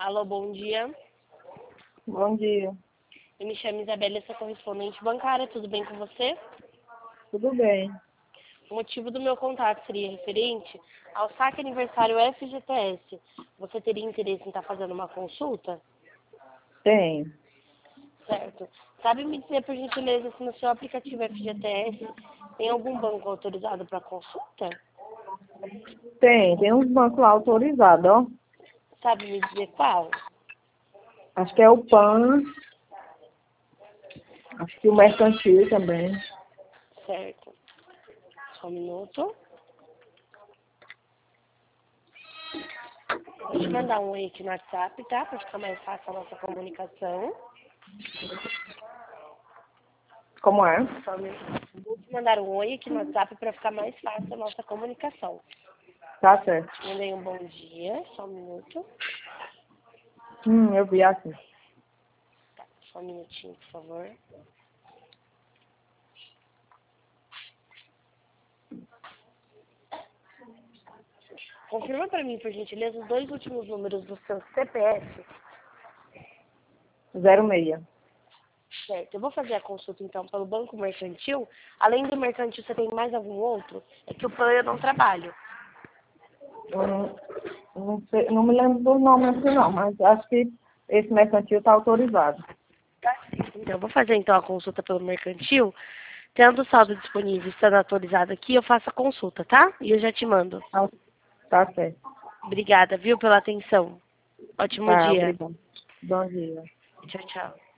Alô, bom dia. Bom dia. Eu me chamo Isabela, sou correspondente bancária. Tudo bem com você? Tudo bem? O motivo do meu contato seria referente ao saque aniversário FGTS. Você teria interesse em estar fazendo uma consulta? Tem. Certo. Sabe me dizer, por gentileza, se no seu aplicativo FGTS tem algum banco autorizado para consulta? Tem uns bancos lá autorizados, ó. Sabe me dizer qual? Acho que é o PAN, acho que o Mercantil também. Certo. Só um minuto. Vou te mandar um oi aqui no WhatsApp, tá? Para ficar mais fácil a nossa comunicação. Como é? Só um minuto. Vou te mandar um oi aqui no WhatsApp para ficar mais fácil a nossa comunicação. Tá certo. Mandei um bom dia, só um minuto. Eu vi assim. Tá, só um minutinho, por favor. Confirma para mim, por gentileza, os 2 últimos números do seu CPF. 06. Certo, eu vou fazer a consulta então pelo Banco Mercantil. Além do Mercantil, você tem mais algum outro? É que o PAN eu não trabalho. Não sei, não me lembro do nome assim não, mas acho que esse Mercantil está autorizado. Tá certo. Então, eu vou fazer então a consulta pelo Mercantil. Tendo o saldo disponível e estando atualizado aqui, eu faço a consulta, tá? E eu já te mando. Tá certo. Obrigada, viu, pela atenção. Ótimo Tá, dia. obrigado. Bom dia. Tchau, tchau.